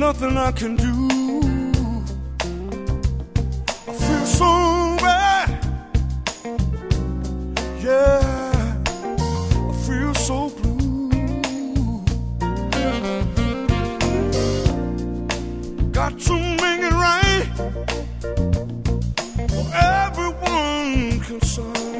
nothing I can do. I feel so bad, yeah, I feel so blue. Got to make it right for everyone concerned.